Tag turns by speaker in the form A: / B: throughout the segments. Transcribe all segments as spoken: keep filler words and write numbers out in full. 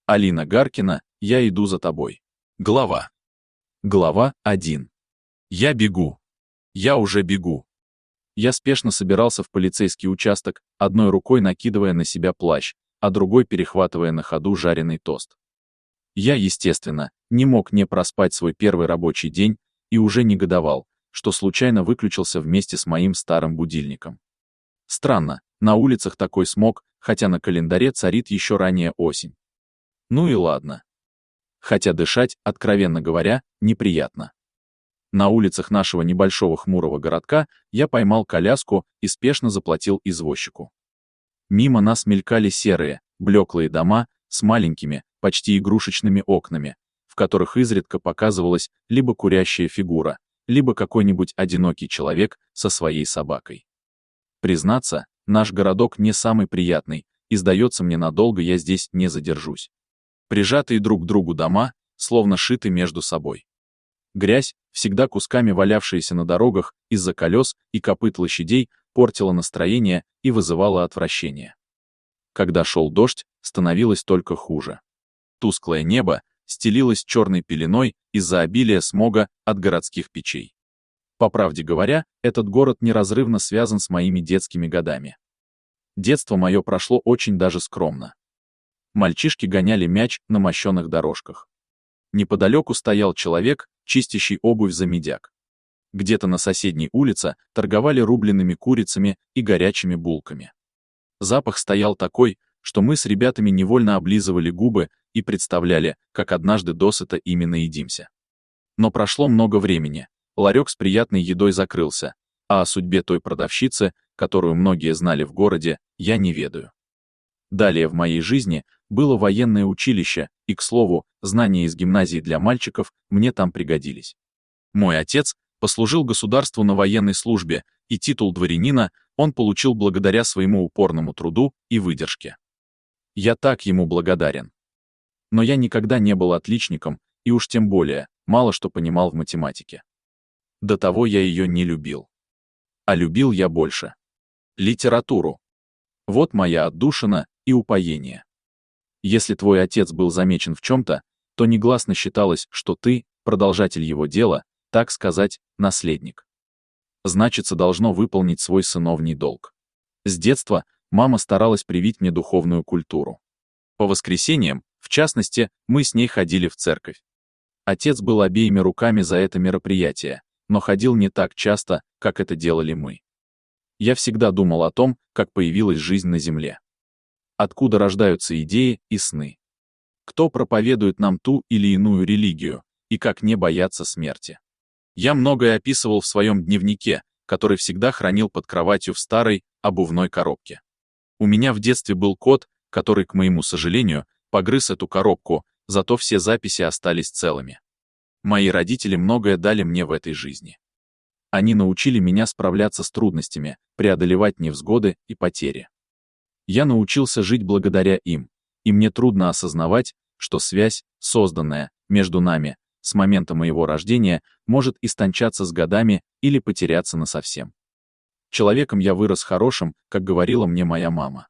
A: Алина Гаркина, я иду за тобой. Глава. Глава один. Я бегу. Я уже бегу. Я спешно собирался в полицейский участок, одной рукой накидывая на себя плащ, а другой перехватывая на ходу жареный тост. Я, естественно, не мог не проспать свой первый рабочий день и уже негодовал, что случайно выключился вместе с моим старым будильником. Странно, на улицах такой смог, хотя на календаре царит еще ранняя осень. Ну и ладно. Хотя дышать, откровенно говоря, неприятно. На улицах нашего небольшого хмурого городка я поймал коляску и спешно заплатил извозчику. Мимо нас мелькали серые, блеклые дома с маленькими, почти игрушечными окнами, в которых изредка показывалась либо курящая фигура, либо какой-нибудь одинокий человек со своей собакой. Признаться, наш городок не самый приятный, и, сдается мне, надолго я здесь не задержусь. Прижатые друг к другу дома, словно шиты между собой. Грязь, всегда кусками валявшаяся на дорогах из-за колес и копыт лошадей, портила настроение и вызывала отвращение. Когда шел дождь, становилось только хуже. Тусклое небо стелилось черной пеленой из-за обилия смога от городских печей. По правде говоря, этот город неразрывно связан с моими детскими годами. Детство мое прошло очень даже скромно. Мальчишки гоняли мяч на мощенных дорожках. Неподалеку стоял человек, чистящий обувь за медяк. Где-то на соседней улице торговали рубленными курицами и горячими булками. Запах стоял такой, что мы с ребятами невольно облизывали губы и представляли, как однажды досыта ими наедимся. Но прошло много времени, ларек с приятной едой закрылся, а о судьбе той продавщицы, которую многие знали в городе, я не ведаю. Далее в моей жизни было военное училище, и, к слову, знания из гимназии для мальчиков мне там пригодились. Мой отец послужил государству на военной службе, и титул дворянина он получил благодаря своему упорному труду и выдержке. Я так ему благодарен. Но я никогда не был отличником, и уж тем более мало что понимал в математике. До того я ее не любил. А любил я больше литературу. Вот моя отдушина и упоение. Если твой отец был замечен в чем-то, то негласно считалось, что ты, продолжатель его дела, так сказать, наследник. Значится, должно выполнить свой сыновний долг. С детства мама старалась привить мне духовную культуру. По воскресеньям, в частности, мы с ней ходили в церковь. Отец был обеими руками за это мероприятие, но ходил не так часто, как это делали мы. Я всегда думал о том, как появилась жизнь на земле. Откуда рождаются идеи и сны? Кто проповедует нам ту или иную религию, и как не бояться смерти? Я многое описывал в своем дневнике, который всегда хранил под кроватью в старой, обувной коробке. У меня в детстве был кот, который, к моему сожалению, погрыз эту коробку, зато все записи остались целыми. Мои родители многое дали мне в этой жизни. Они научили меня справляться с трудностями, преодолевать невзгоды и потери. Я научился жить благодаря им, и мне трудно осознавать, что связь, созданная между нами с момента моего рождения, может истончаться с годами или потеряться насовсем. Человеком я вырос хорошим, как говорила мне моя мама.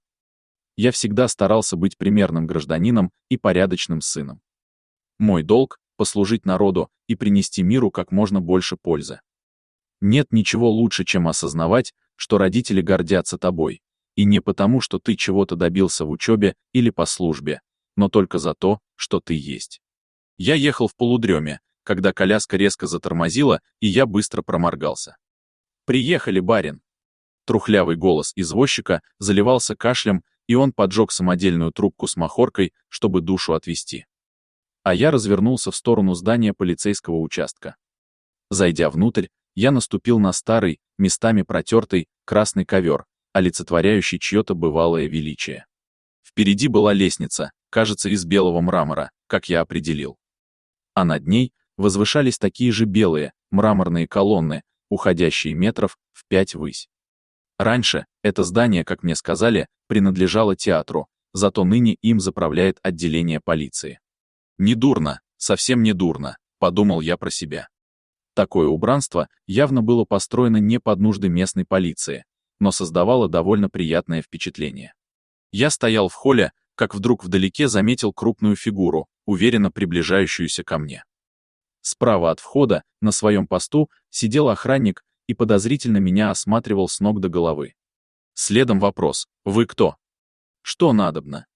A: Я всегда старался быть примерным гражданином и порядочным сыном. Мой долг — послужить народу и принести миру как можно больше пользы. Нет ничего лучше, чем осознавать, что родители гордятся тобой, и не потому, что ты чего-то добился в учебе или по службе, но только за то, что ты есть. Я ехал в полудреме, когда коляска резко затормозила, и я быстро проморгался. «Приехали, барин!» Трухлявый голос извозчика заливался кашлем, и он поджег самодельную трубку с махоркой, чтобы душу отвести. А я развернулся в сторону здания полицейского участка. Зайдя внутрь, я наступил на старый, местами протертый, красный ковер, олицетворяющий чье-то бывалое величие. Впереди была лестница, кажется, из белого мрамора, как я определил. А над ней возвышались такие же белые, мраморные колонны, уходящие метров в пять ввысь. Раньше это здание, как мне сказали, принадлежало театру, зато ныне им заправляет отделение полиции. «Недурно, совсем недурно», — подумал я про себя. Такое убранство явно было построено не под нужды местной полиции, но создавало довольно приятное впечатление. Я стоял в холле, как вдруг вдалеке заметил крупную фигуру, уверенно приближающуюся ко мне. Справа от входа, на своем посту, сидел охранник и подозрительно меня осматривал с ног до головы. Следом вопрос: «Вы кто?» «Что надобно?»